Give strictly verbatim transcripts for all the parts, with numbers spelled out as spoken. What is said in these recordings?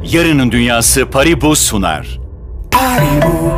Yarının Dünyası Paribu sunar. Paribu.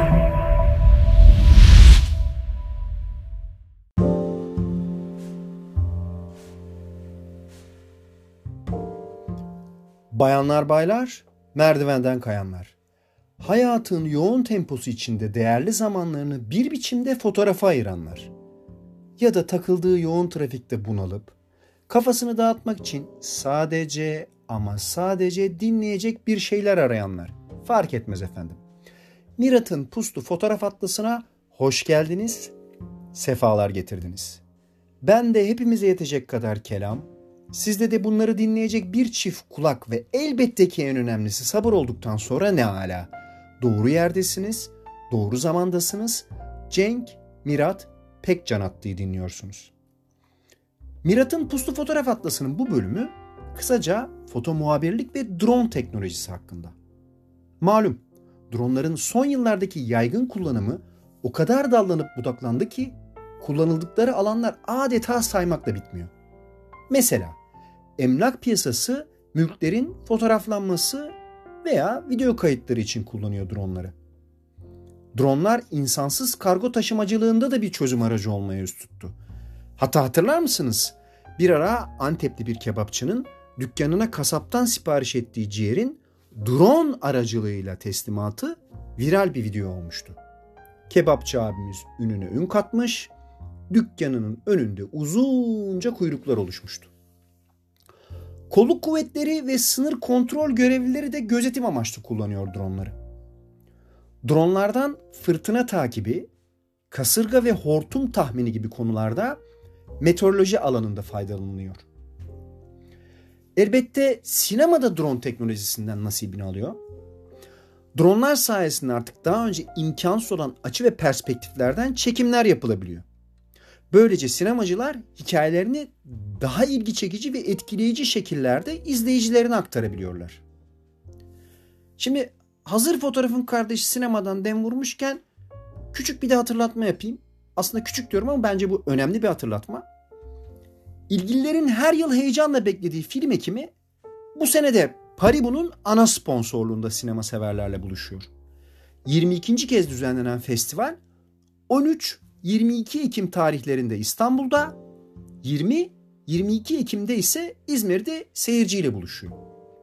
Bayanlar baylar, merdivenden kayanlar. Hayatın yoğun temposu içinde değerli zamanlarını bir biçimde fotoğrafa ayıranlar. Ya da takıldığı yoğun trafikte bunalıp, kafasını dağıtmak için sadece ama sadece dinleyecek bir şeyler arayanlar. Fark etmez efendim. Mirat'ın Puslu Fotoğraf Atlası'na hoş geldiniz, sefalar getirdiniz. Ben de hepimize yetecek kadar kelam, sizde de bunları dinleyecek bir çift kulak ve elbette ki en önemlisi sabır olduktan sonra ne âlâ. Doğru yerdesiniz, doğru zamandasınız. Cenk, Mirat, Pekcan Atlı'yı dinliyorsunuz. Mirat'ın Puslu Fotoğraf Atlası'nın bu bölümü kısaca foto muhabirlik ve drone teknolojisi hakkında. Malum, dronların son yıllardaki yaygın kullanımı o kadar dallanıp budaklandı ki kullanıldıkları alanlar adeta saymakla bitmiyor. Mesela emlak piyasası mülklerin fotoğraflanması veya video kayıtları için kullanıyor dronları. Dronlar insansız kargo taşımacılığında da bir çözüm aracı olmaya yüz tuttu. Hatta hatırlar mısınız? Bir ara Antepli bir kebapçının dükkanına kasaptan sipariş ettiği ciğerin drone aracılığıyla teslimatı viral bir video olmuştu. Kebapçı abimiz ününe ün katmış, dükkanının önünde uzunca kuyruklar oluşmuştu. Kolluk kuvvetleri ve sınır kontrol görevlileri de gözetim amaçlı kullanıyor dronları. Dronlardan fırtına takibi, kasırga ve hortum tahmini gibi konularda meteoroloji alanında faydalanılıyor. Elbette sinemada drone teknolojisinden nasibini alıyor. Dronlar sayesinde artık daha önce imkansız olan açı ve perspektiflerden çekimler yapılabiliyor. Böylece sinemacılar hikayelerini daha ilgi çekici ve etkileyici şekillerde izleyicilerine aktarabiliyorlar. Şimdi hazır fotoğrafın kardeşi sinemadan dem vurmuşken küçük bir de hatırlatma yapayım. Aslında küçük diyorum ama bence bu önemli bir hatırlatma. İlgililerin her yıl heyecanla beklediği film ekimi bu sene de Paribu'nun ana sponsorluğunda sinema severlerle buluşuyor. yirmi ikinci kez düzenlenen festival on üç yirmi iki Ekim tarihlerinde İstanbul'da, yirmi yirmi iki Ekim'de ise İzmir'de seyirciyle buluşuyor.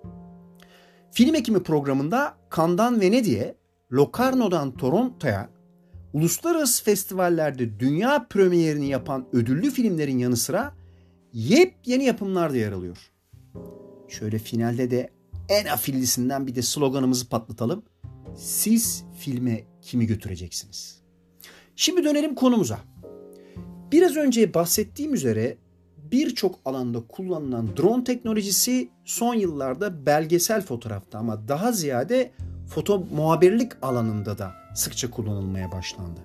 Film ekimi programında Cannes'dan Venedik'e, Locarno'dan Toronto'ya, uluslararası festivallerde dünya premierini yapan ödüllü filmlerin yanı sıra yepyeni yapımlar da yer alıyor. Şöyle finalde de en afillisinden bir de sloganımızı patlatalım. Siz filme kimi götüreceksiniz? Şimdi dönelim konumuza. Biraz önce bahsettiğim üzere birçok alanda kullanılan drone teknolojisi son yıllarda belgesel fotoğrafta ama daha ziyade foto muhabirlik alanında da sıkça kullanılmaya başlandı.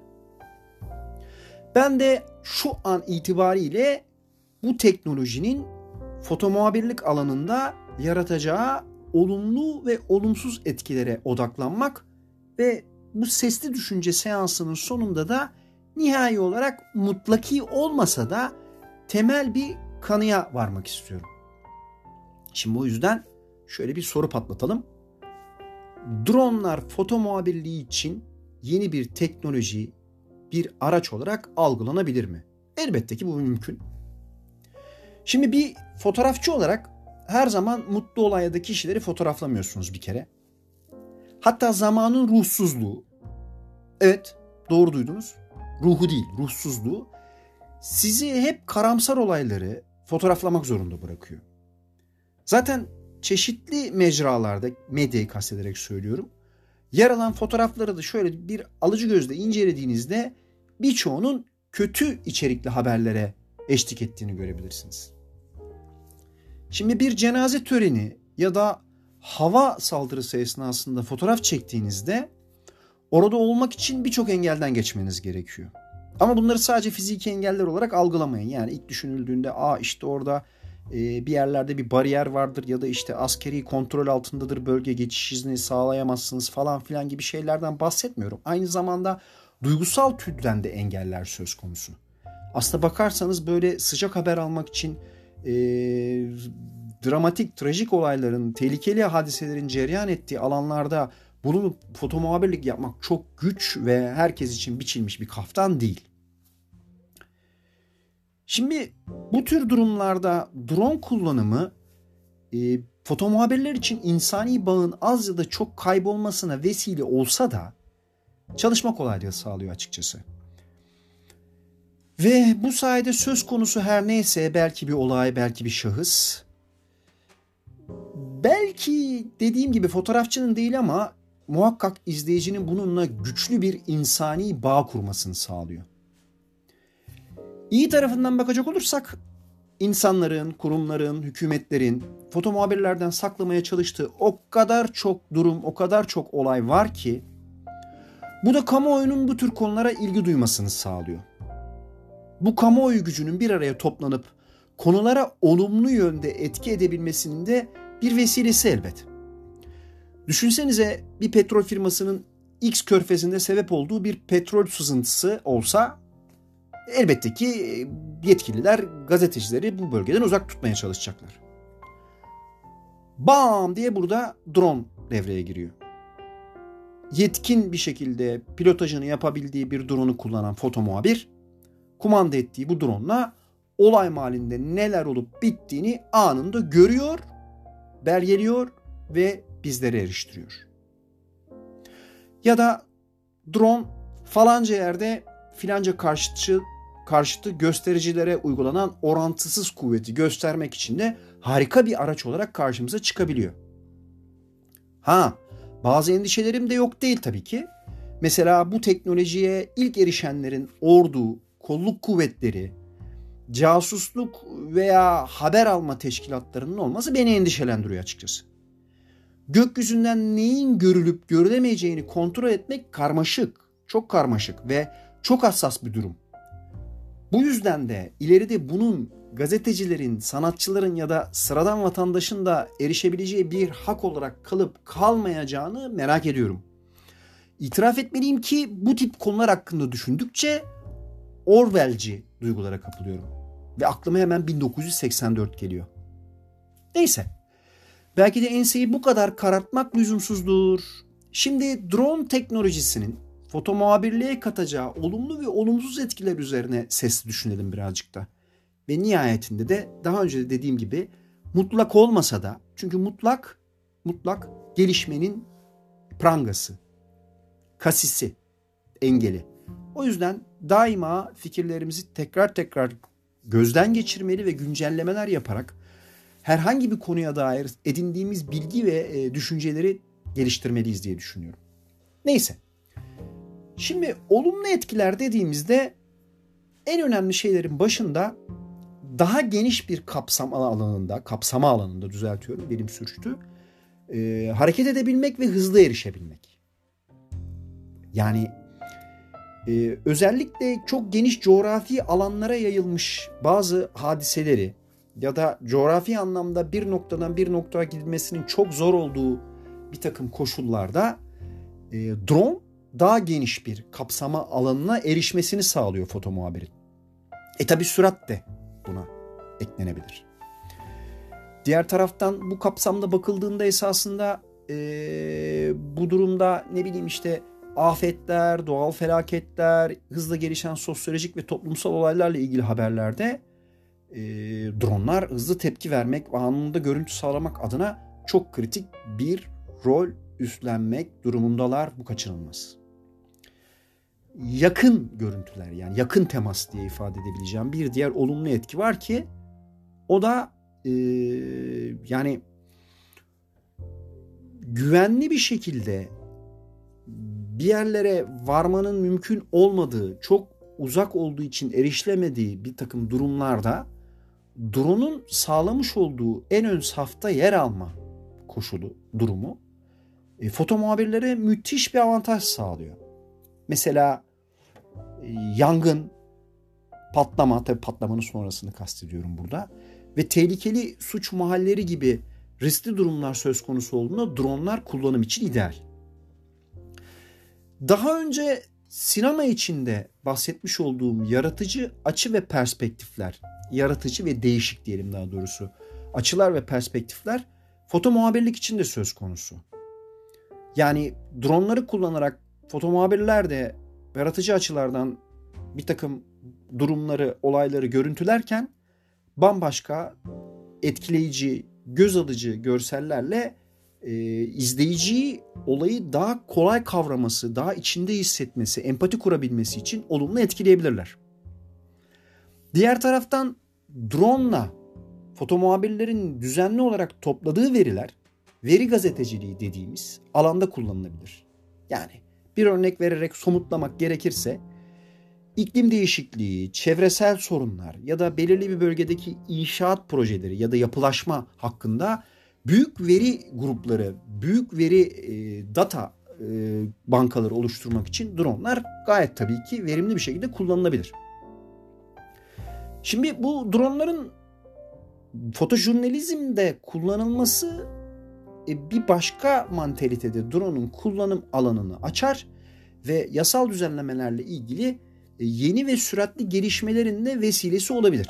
Ben de şu an itibariyle bu teknolojinin foto muhabirlik alanında yaratacağı olumlu ve olumsuz etkilere odaklanmak ve bu sesli düşünce seansının sonunda da nihai olarak mutlaki olmasa da temel bir kanıya varmak istiyorum. Şimdi o yüzden şöyle bir soru patlatalım. Dronlar foto muhabirliği için yeni bir teknoloji, bir araç olarak algılanabilir mi? Elbette ki bu mümkün. Şimdi bir fotoğrafçı olarak her zaman mutlu olan ya da kişileri fotoğraflamıyorsunuz bir kere. Hatta zamanın ruhsuzluğu, evet doğru duydunuz, ruhu değil ruhsuzluğu sizi hep karamsar olayları fotoğraflamak zorunda bırakıyor. Zaten çeşitli mecralarda, medyayı kastederek söylüyorum, yer alan fotoğrafları da şöyle bir alıcı gözle incelediğinizde birçoğunun kötü içerikli haberlere eşlik ettiğini görebilirsiniz. Şimdi bir cenaze töreni ya da hava saldırısı esnasında fotoğraf çektiğinizde orada olmak için birçok engelden geçmeniz gerekiyor. Ama bunları sadece fiziki engeller olarak algılamayın. Yani ilk düşünüldüğünde aa işte orada e, bir yerlerde bir bariyer vardır ya da işte askeri kontrol altındadır, bölge geçiş izni sağlayamazsınız falan filan gibi şeylerden bahsetmiyorum. Aynı zamanda duygusal türden de engeller söz konusu. Aslına bakarsanız böyle sıcak haber almak için e, dramatik, trajik olayların, tehlikeli hadiselerin cereyan ettiği alanlarda bulunup foto muhabirlik yapmak çok güç ve herkes için biçilmiş bir kaftan değil. Şimdi bu tür durumlarda drone kullanımı e, foto muhabirler için insani bağın az ya da çok kaybolmasına vesile olsa da çalışma kolaylığı sağlıyor açıkçası. Ve bu sayede söz konusu her neyse, belki bir olay, belki bir şahıs, belki dediğim gibi fotoğrafçının değil ama muhakkak izleyicinin bununla güçlü bir insani bağ kurmasını sağlıyor. İyi tarafından bakacak olursak insanların, kurumların, hükümetlerin foto muhabirlerden saklamaya çalıştığı o kadar çok durum, o kadar çok olay var ki bu da kamuoyunun bu tür konulara ilgi duymasını sağlıyor. Bu kamuoyu gücünün bir araya toplanıp konulara olumlu yönde etki edebilmesinin de bir vesilesi elbet. Düşünsenize bir petrol firmasının X körfezinde sebep olduğu bir petrol sızıntısı olsa elbette ki yetkililer gazetecileri bu bölgeden uzak tutmaya çalışacaklar. Bam diye burada drone devreye giriyor. Yetkin bir şekilde pilotajını yapabildiği bir drone'u kullanan foto muhabir, kumanda ettiği bu drone'la olay mahallinde neler olup bittiğini anında görüyor, belgeliyor ve bizlere eriştiriyor. Ya da drone falanca yerde filanca karşıtçı, karşıtı göstericilere uygulanan orantısız kuvveti göstermek için de harika bir araç olarak karşımıza çıkabiliyor. Ha, bazı endişelerim de yok değil tabii ki. Mesela bu teknolojiye ilk erişenlerin ordu, kolluk kuvvetleri, casusluk veya haber alma teşkilatlarının olması beni endişelendiriyor açıkçası. Gökyüzünden neyin görülüp görülemeyeceğini kontrol etmek karmaşık, çok karmaşık ve çok hassas bir durum. Bu yüzden de ileride bunun gazetecilerin, sanatçıların ya da sıradan vatandaşın da erişebileceği bir hak olarak kalıp kalmayacağını merak ediyorum. İtiraf etmeliyim ki bu tip konular hakkında düşündükçe Orwell'ci duygulara kapılıyorum. Ve aklıma hemen bin dokuz yüz seksen dört geliyor. Neyse. Belki de enseyi bu kadar karartmak lüzumsuzdur. Şimdi drone teknolojisinin foto muhabirliğe katacağı olumlu ve olumsuz etkiler üzerine sesli düşünelim birazcık da. Ve nihayetinde de daha önce de dediğim gibi mutlak olmasa da, çünkü mutlak mutlak gelişmenin prangası, kasisi, engeli. O yüzden daima fikirlerimizi tekrar tekrar gözden geçirmeli ve güncellemeler yaparak herhangi bir konuya dair edindiğimiz bilgi ve e, düşünceleri geliştirmeliyiz diye düşünüyorum. Neyse. Şimdi olumlu etkiler dediğimizde en önemli şeylerin başında daha geniş bir kapsama alanında, kapsama alanında düzeltiyorum, dilim sürçtü, e, hareket edebilmek ve hızlı erişebilmek. Yani e, özellikle çok geniş coğrafi alanlara yayılmış bazı hadiseleri ya da coğrafi anlamda bir noktadan bir noktaya gidilmesinin çok zor olduğu bir takım koşullarda e, drone daha geniş bir kapsama alanına erişmesini sağlıyor foto muhabirin. E tabi sürat de buna eklenebilir. Diğer taraftan bu kapsamda bakıldığında esasında e, bu durumda ne bileyim işte afetler, doğal felaketler, hızla gelişen sosyolojik ve toplumsal olaylarla ilgili haberlerde e, dronlar hızlı tepki vermek ve anında görüntü sağlamak adına çok kritik bir rol üstlenmek durumundalar. Bu kaçınılmaz. Yakın görüntüler, yani yakın temas diye ifade edebileceğim bir diğer olumlu etki var ki o da e, yani güvenli bir şekilde bir yerlere varmanın mümkün olmadığı, çok uzak olduğu için erişilemediği bir takım durumlarda drone'un sağlamış olduğu en ön safta yer alma koşulu, durumu e, foto muhabirlere müthiş bir avantaj sağlıyor. Mesela e, yangın, patlama, tabii patlamanın sonrasını kastediyorum burada ve tehlikeli suç mahalleri gibi riskli durumlar söz konusu olduğunda dronlar kullanım için ideal. Daha önce sinema içinde bahsetmiş olduğum yaratıcı açı ve perspektifler, yaratıcı ve değişik diyelim daha doğrusu, açılar ve perspektifler foto muhabirlik için de söz konusu. Yani dronları kullanarak foto muhabirler de yaratıcı açılardan bir takım durumları, olayları görüntülerken bambaşka etkileyici, göz alıcı görsellerle e, izleyiciyi olayı daha kolay kavraması, daha içinde hissetmesi, empati kurabilmesi için olumlu etkileyebilirler. Diğer taraftan drone'la foto muhabirlerin düzenli olarak topladığı veriler, veri gazeteciliği dediğimiz alanda kullanılabilir. Yani bir örnek vererek somutlamak gerekirse, iklim değişikliği, çevresel sorunlar ya da belirli bir bölgedeki inşaat projeleri ya da yapılaşma hakkında büyük veri grupları, büyük veri e, data e, bankaları oluşturmak için dronlar gayet tabii ki verimli bir şekilde kullanılabilir. Şimdi bu dronların fotojurnalizmde kullanılması e, bir başka mantalitede drone'un kullanım alanını açar ve yasal düzenlemelerle ilgili yeni ve süratli gelişmelerin de vesilesi olabilir.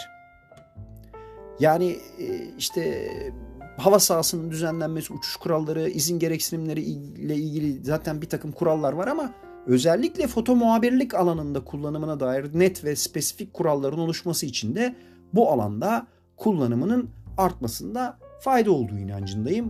Yani işte hava sahasının düzenlenmesi, uçuş kuralları, izin gereksinimleri ile ilgili zaten bir takım kurallar var ama özellikle foto muhabirlik alanında kullanımına dair net ve spesifik kuralların oluşması için de bu alanda kullanımının artmasında fayda olduğu inancındayım.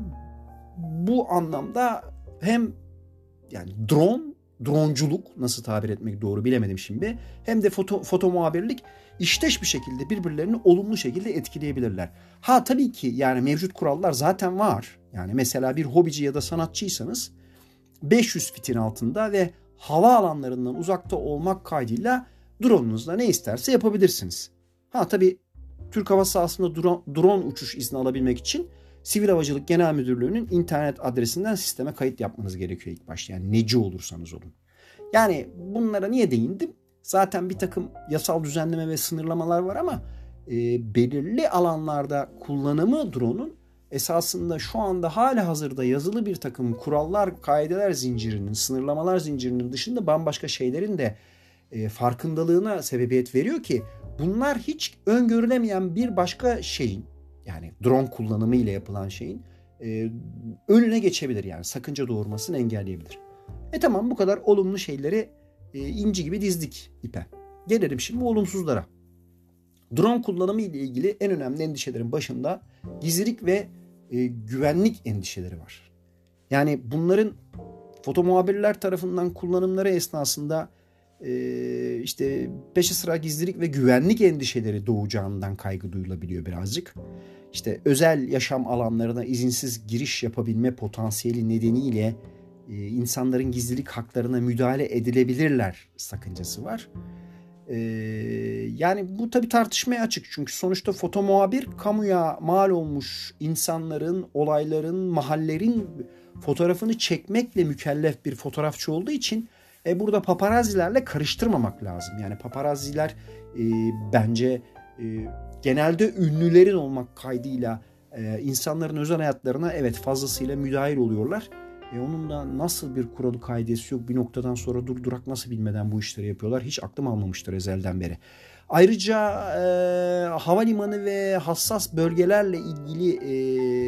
Bu anlamda hem yani drone dronculuk, nasıl tabir etmek doğru bilemedim şimdi, hem de foto, foto muhabirlik işteş bir şekilde birbirlerini olumlu şekilde etkileyebilirler. Ha tabii ki yani mevcut kurallar zaten var. Yani mesela bir hobici ya da sanatçıysanız beş yüz fitin altında ve hava alanlarından uzakta olmak kaydıyla drone'unuzla ne isterse yapabilirsiniz. Ha tabii Türk hava sahasında drone, drone uçuş izni alabilmek için Sivil Havacılık Genel Müdürlüğü'nün internet adresinden sisteme kayıt yapmanız gerekiyor ilk başta. Yani neci olursanız olun. Yani bunlara niye değindim? Zaten bir takım yasal düzenleme ve sınırlamalar var ama e, belirli alanlarda kullanımı drone'un esasında şu anda hala hazırda yazılı bir takım kurallar, kaideler zincirinin, sınırlamalar zincirinin dışında bambaşka şeylerin de e, farkındalığına sebebiyet veriyor ki bunlar hiç öngörülemeyen bir başka şeyin, yani drone kullanımı ile yapılan şeyin e, önüne geçebilir, yani sakınca doğurmasını engelleyebilir. E tamam, bu kadar olumlu şeyleri e, inci gibi dizdik ipe. Gelelim şimdi olumsuzlara. Drone kullanımı ile ilgili en önemli endişelerin başında gizlilik ve e, güvenlik endişeleri var. Yani bunların foto muhabirler tarafından kullanımları esnasında e, işte peşi sıra gizlilik ve güvenlik endişeleri doğacağından kaygı duyulabiliyor birazcık. İşte özel yaşam alanlarına izinsiz giriş yapabilme potansiyeli nedeniyle e, insanların gizlilik haklarına müdahale edilebilirler sakıncası var. Ee, yani bu tabii tartışmaya açık, çünkü sonuçta foto muhabir kamuya mal olmuş insanların, olayların, mahallerin fotoğrafını çekmekle mükellef bir fotoğrafçı olduğu için e, burada paparazzilerle karıştırmamak lazım. Yani paparazziler e, bence e, genelde ünlülerin olmak kaydıyla e, insanların özel hayatlarına evet fazlasıyla müdahil oluyorlar. E onun da nasıl bir kuralı kaidesi yok, bir noktadan sonra durdurak nasıl bilmeden bu işleri yapıyorlar, hiç aklım almamıştır ezelden beri. Ayrıca e, havalimanı ve hassas bölgelerle ilgili e,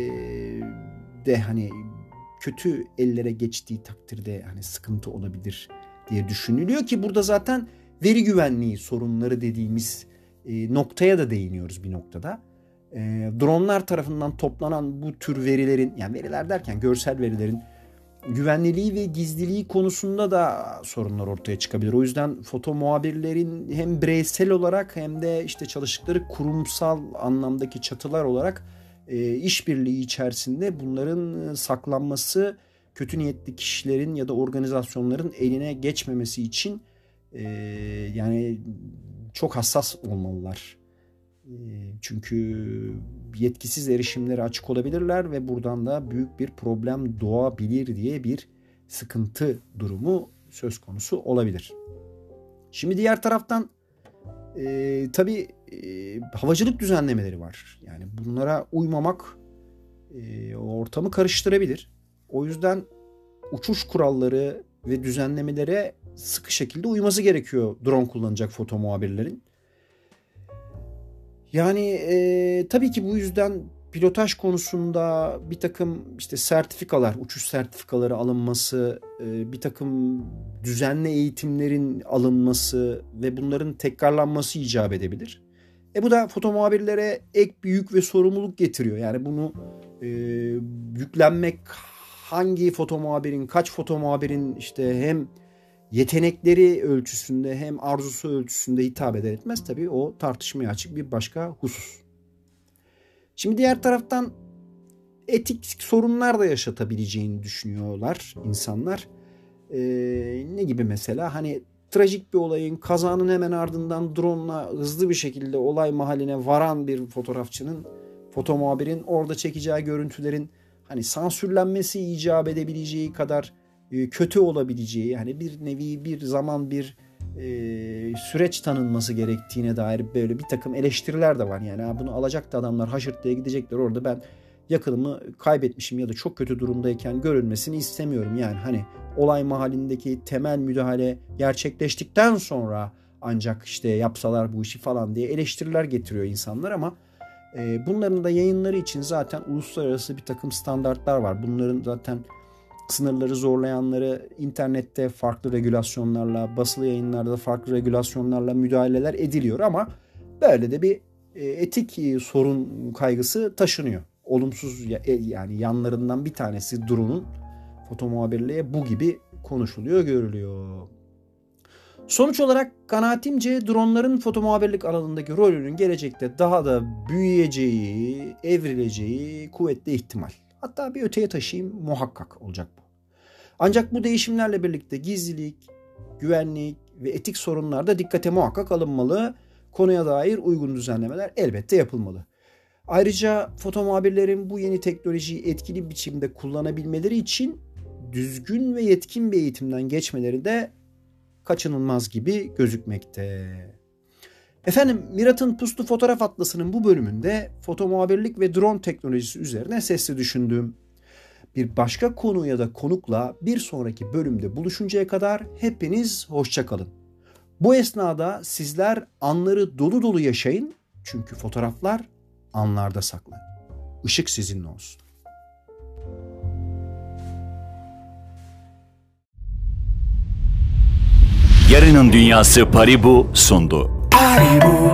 de hani kötü ellere geçtiği takdirde hani sıkıntı olabilir diye düşünülüyor ki burada zaten veri güvenliği sorunları dediğimiz e, noktaya da değiniyoruz bir noktada. E, dronlar tarafından toplanan bu tür verilerin, yani veriler derken görsel verilerin güvenliliği ve gizliliği konusunda da sorunlar ortaya çıkabilir. O yüzden foto muhabirlerin hem bireysel olarak hem de işte çalıştıkları kurumsal anlamdaki çatılar olarak e, işbirliği içerisinde bunların saklanması, kötü niyetli kişilerin ya da organizasyonların eline geçmemesi için e, yani çok hassas olmalılar. E, çünkü yetkisiz erişimlere açık olabilirler ve buradan da büyük bir problem doğabilir diye bir sıkıntı durumu söz konusu olabilir. Şimdi diğer taraftan e, tabii e, havacılık düzenlemeleri var. Yani bunlara uymamak e, ortamı karıştırabilir. O yüzden uçuş kuralları ve düzenlemelere sıkı şekilde uyması gerekiyor drone kullanacak foto muhabirlerin. Yani e, tabii ki bu yüzden pilotaj konusunda bir takım işte sertifikalar, uçuş sertifikaları alınması, bir takım düzenli eğitimlerin alınması ve bunların tekrarlanması icap edebilir. E bu da foto muhabirlere ek bir yük ve sorumluluk getiriyor. Yani bunu e, yüklenmek hangi foto muhabirin, kaç foto muhabirin işte hem yetenekleri ölçüsünde hem arzusu ölçüsünde hitap eder etmez, tabii o tartışmaya açık bir başka husus. Şimdi diğer taraftan etik sorunlar da yaşatabileceğini düşünüyorlar insanlar. Ee, ne gibi mesela? Hani trajik bir olayın, kazanın hemen ardından drone'la hızlı bir şekilde olay mahalline varan bir fotoğrafçının, foto muhabirin orada çekeceği görüntülerin hani sansürlenmesi icap edebileceği kadar e, kötü olabileceği, hani bir nevi bir zaman bir e, süreç tanınması gerektiğine dair böyle bir takım eleştiriler de var. Yani ha, bunu alacaktı adamlar, haşırt diye gidecekler, orada ben yakınımı kaybetmişim ya da çok kötü durumdayken görülmesini istemiyorum. Yani hani olay mahallindeki temel müdahale gerçekleştikten sonra ancak işte yapsalar bu işi falan diye eleştiriler getiriyor insanlar ama e, bunların da yayınları için zaten uluslararası bir takım standartlar var. Bunların zaten sınırları zorlayanları internette farklı regülasyonlarla, basılı yayınlarda farklı regülasyonlarla müdahaleler ediliyor ama böyle de bir etik sorun kaygısı taşınıyor. Olumsuz yani yanlarından bir tanesi drone'un foto muhabirliğe bu gibi konuşuluyor, görülüyor. Sonuç olarak kanaatimce drone'ların foto muhabirlik alanındaki rolünün gelecekte daha da büyüyeceği, evrileceği kuvvetli ihtimal. Hatta bir öteye taşıyayım, muhakkak olacak bu. Ancak bu değişimlerle birlikte gizlilik, güvenlik ve etik sorunlar da dikkate muhakkak alınmalı. Konuya dair uygun düzenlemeler elbette yapılmalı. Ayrıca foto muhabirlerin bu yeni teknolojiyi etkili biçimde kullanabilmeleri için düzgün ve yetkin bir eğitimden geçmeleri de kaçınılmaz gibi gözükmekte. Efendim, Mirat'ın Puslu Fotoğraf Atlası'nın bu bölümünde foto muhabirlik ve drone teknolojisi üzerine sesli düşündüm. Bir başka konu ya da konukla bir sonraki bölümde buluşuncaya kadar hepiniz hoşça kalın. Bu esnada sizler anları dolu dolu yaşayın çünkü fotoğraflar anlarda saklı. Işık sizinle olsun. Yarının Dünyası Paribu sundu. Paribu.